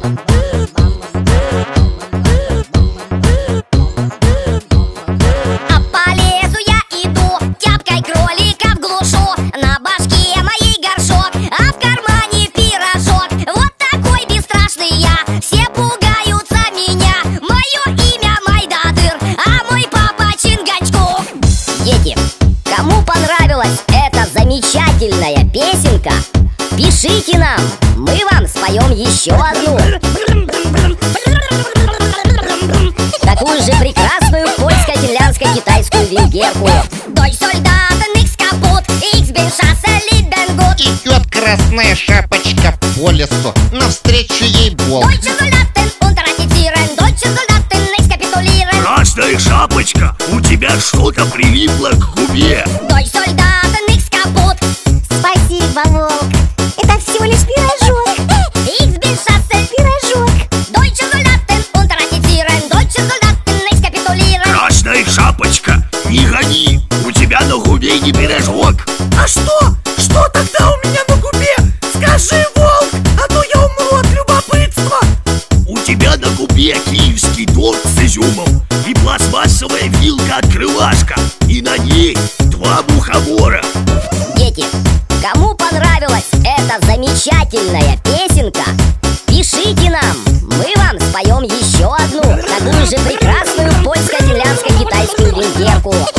А по лесу я иду, тяпкой кроликов глушу. На башке моей горшок, а в кармане пирожок. Вот такой бесстрашный я, все пугаются меня. Мое имя Майдатыр, а мой папа Чингачгук. Дети, кому понравилась эта замечательная песенка, пишите нам, мы вам споем еще одну. Такую же прекрасную польско-финляндско-китайскую венгерку. Дочь солдата, никс капут, икс бин шассе либен гуд. Идет красная шапочка по лесу, навстречу ей волк. Дойче солдатен унтер-офицерен, дойче солдатен никс капитулирен. Красная шапочка, у тебя что-то прилипло к губе. Дочь солдата, никс капут. Спасибо, волк. Это всего лишь пирожок. Икс бин шассе Пирожок. дойче солдатен унтер-офицерен, дойче солдатен никс капитулирен. Красная шапочка, не гони, у тебя на губе не пирожок. А что? Что тогда у меня на губе? Скажи, волк, а то я умру от любопытства. У тебя на губе киевский торт с изюмом и пластмассовая вилка-открывашка, и на ней 2 мухомора. Дети, кому понравилась эта замечательная песенка, пишите нам, мы вам споем еще одну, такую же прекрасную польско-финляндско-китайскую венгерку.